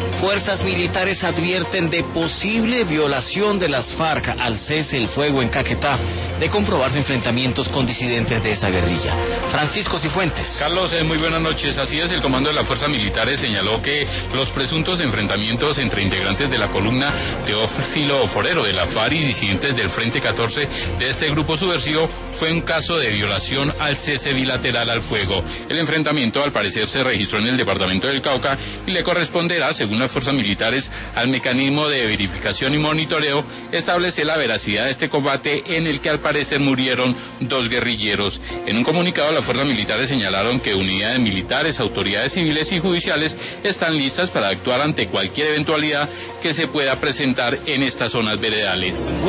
Fuerzas militares advierten de posible violación de las FARC al cese el fuego en Caquetá, de comprobarse enfrentamientos con disidentes de esa guerrilla. Francisco Cifuentes. Carlos, muy buenas noches. Así es, el comando de las fuerzas militares señaló que los presuntos enfrentamientos entre integrantes de la columna Teófilo Forero de la FARC y disidentes del Frente 14 de este grupo subversivo fue un caso de violación al cese bilateral al fuego. El enfrentamiento, al parecer, se registró en el departamento del Cauca y le corresponderá, según las fuerzas militares, al mecanismo de verificación y monitoreo establecer la veracidad de este combate en el que al parecer murieron 2 guerrilleros. En un comunicado, las fuerzas militares señalaron que unidades militares, autoridades civiles y judiciales están listas para actuar ante cualquier eventualidad que se pueda presentar en estas zonas veredales.